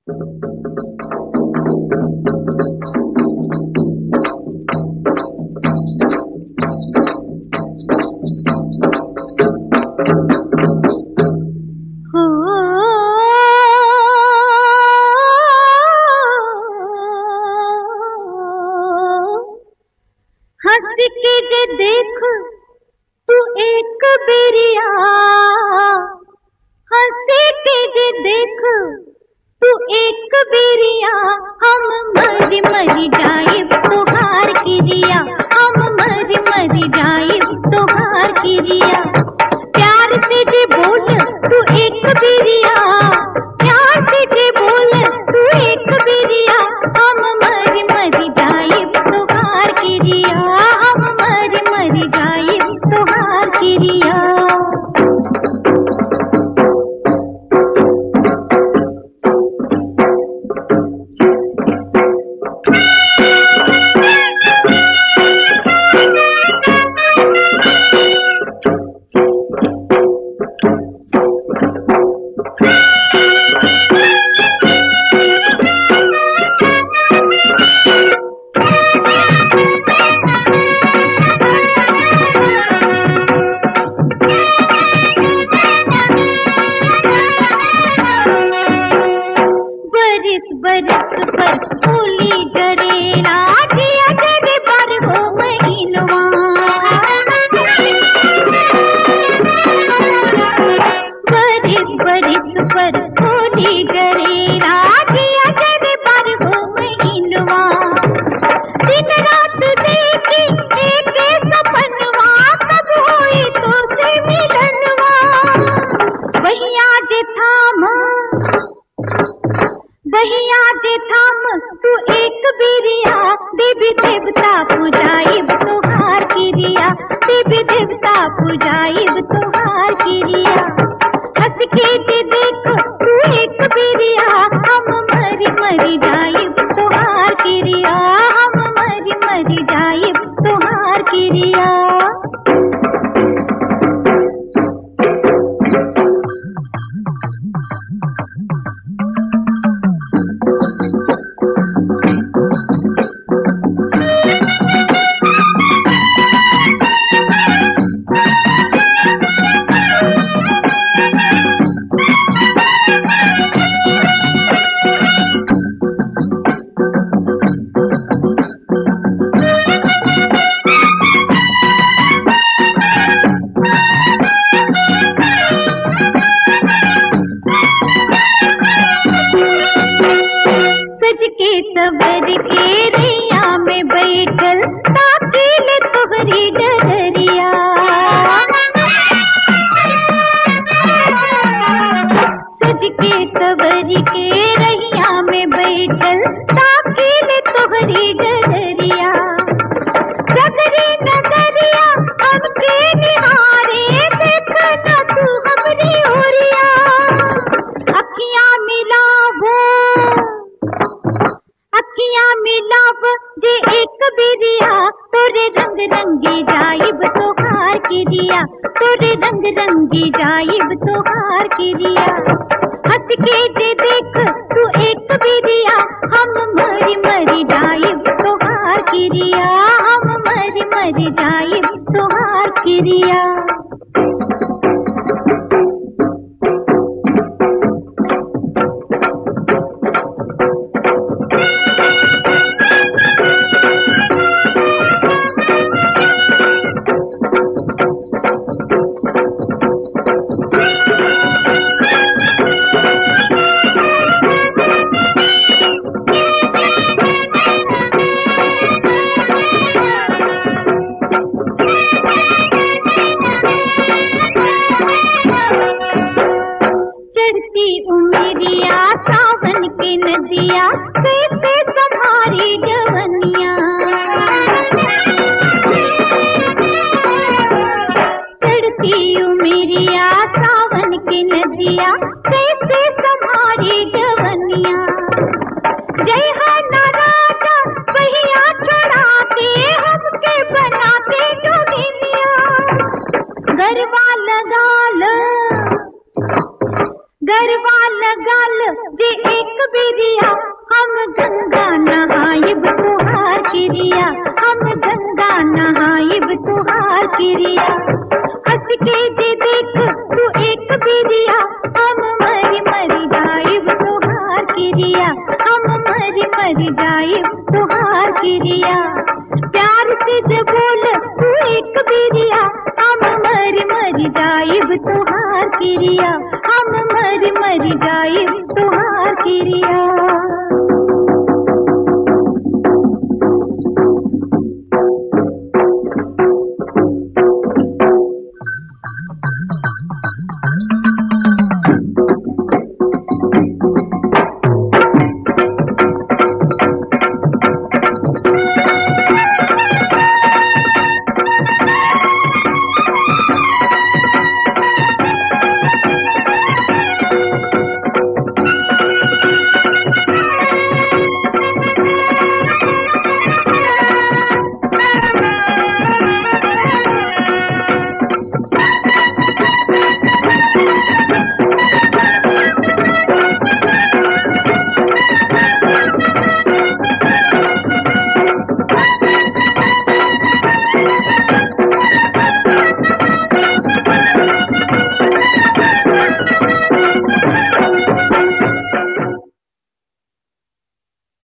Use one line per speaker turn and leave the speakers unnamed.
हंस के जे देख तू एक बेरिया, हंस के जे देख तू एक बेरिया, हम मरी मरी जाइब तोहार किरिया, हम मरी मरी जाइब तोहार किरिया। प्यार से जे बोल तू एक बेरिया, प्यार से जे बोल तू एक बेरिया, हम मरी मरी जाइब तोहार किरिया, हम मरी मरी जाइब तोहार किरिया। बरस पर फूली जरेला, जिया जरे पर हो महीनवा। बरस बरस पर फूली जरेला, जिया जरे पर हो महीनवा। दिन रात देखी एक सपनवा, कब होई तो से मिलनवा। बहिया जे थाम बहिया जे थाम तू एक बेरिया, देवी देवता पूजाइब तोहार किरिया, देवी देवता पूजाइब तोहार किरिया। हंस के जे देख तू एक बेरिया, हम मरी मरी जाइब तोहार किरिया, हम मरी मरी जाइब तोहार किरिया। सवर के रैया में बैठल ताकील तोहरी डगरिया, सज के सवर के रैया में बैठल ताकील तोहरी डगरिया। डगरी नगरिया हमके निहारे, देख न तू हमरी ओरिया। अखियां मिलावो अखियां मिलाव जे एक बेरिया, तोरे रंग रंगी जाइब तोहार किरिया, तोरे रंग रंगी जाइब तोहार किरिया। हंस के जे देख तू एक बेरिया, हम मरी मरी जाइब तोहार किरिया, हम मरी मरी जाइब तोहार किरिया। गंगा नहाइब तुहार क्रिया, हम गंगा नहाइब तुहार क्रिया। हंस के जे देख तू एक बिरिया, हम मरी मरी जाइब तुहार क्रिया, हम मरी मरी जाइब तुहार क्रिया। प्यार से जे बोल तू एक बिरिया, हम मरी मरी जाइब तुहार क्रिया, हम मरी मरी जाइब